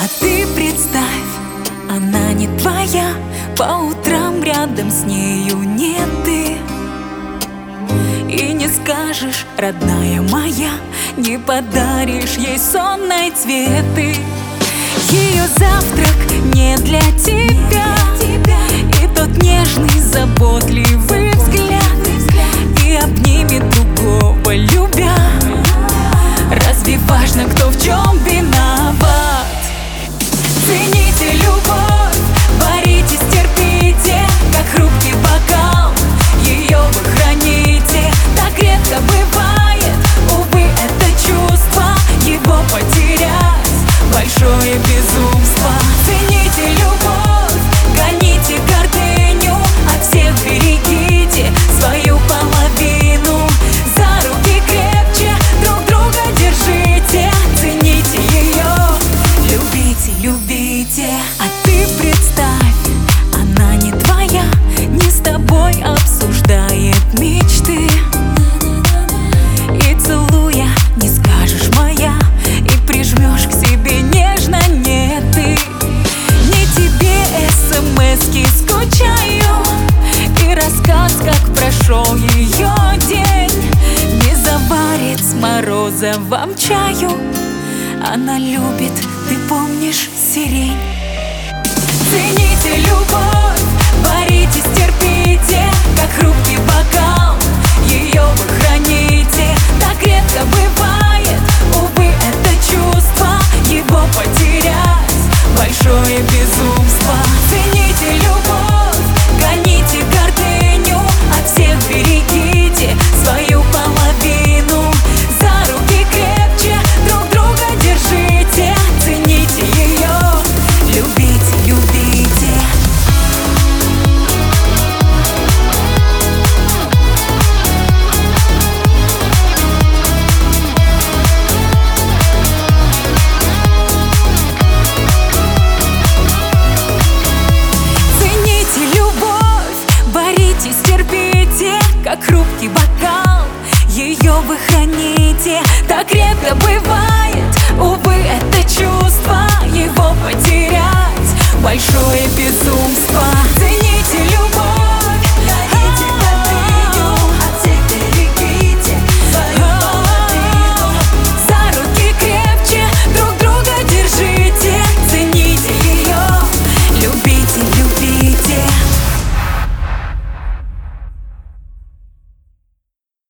А ты представь, она не твоя, по утрам рядом с нею нет ты. И не скажешь, родная моя, не подаришь ей сонной цветы. Ее завтрак не для тебя, и тот нежный, заботливый взгляд, и обнимет другого, любя. Разве важно, кто в чем виноват? Цените любовь, боритесь, терпите, как хрупкий бокал, ее вы храните. Так редко бывает, увы, это чувство, его потерять большое безумство. Цените любовь, гоните гордыню, от всех берегите свою половину. За руки крепче друг друга держите, цените ее, любите, любите. А ты представь, она не твоя, не с тобой обсуждает мечты. И целуя, не скажешь моя, и прижмешь к себе нежно, нет ты. Не тебе смс-ки скучаю, и рассказ, как прошел ее день, не заварит с морозовым чаю. Она любит, ты помнишь, сирень. Цените любовь.